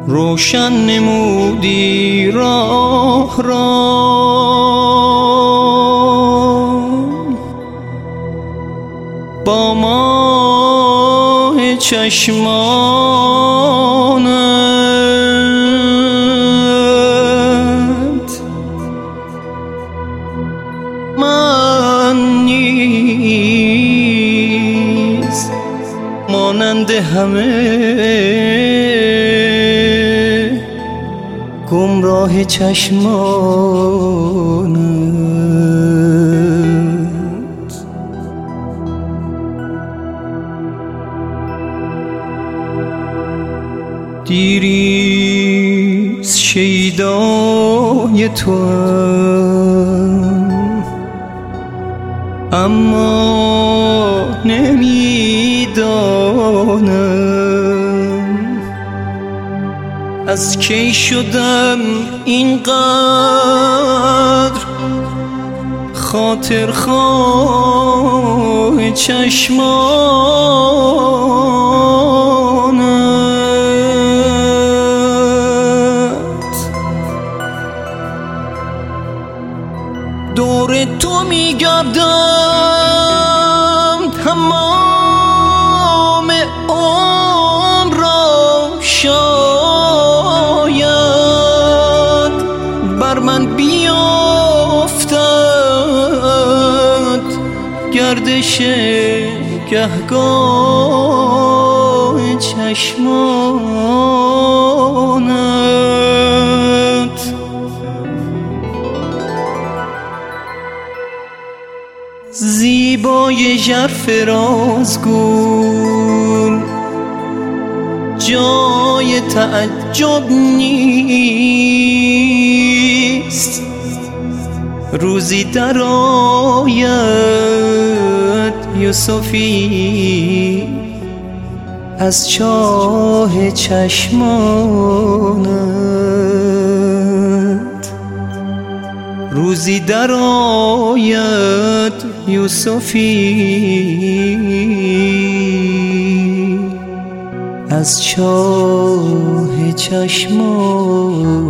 روشن نمودی راه را با ماه چشمانت. من نیز مانند همه گمراه چشمانت. دیریست شیدای توام اما نمیدانم از کی شدم اینقدر خاطرخواه چشمانت. دور تو میگردم تمام عمر را، شاید بر من بیافتد گردش گهگاه چشمانت. زیبای ژرف رازگل جای تعجب نیست، روزی در آید یوسفی از چاه چشمانت. روزی در آید یوسفی از چاه چشمانت.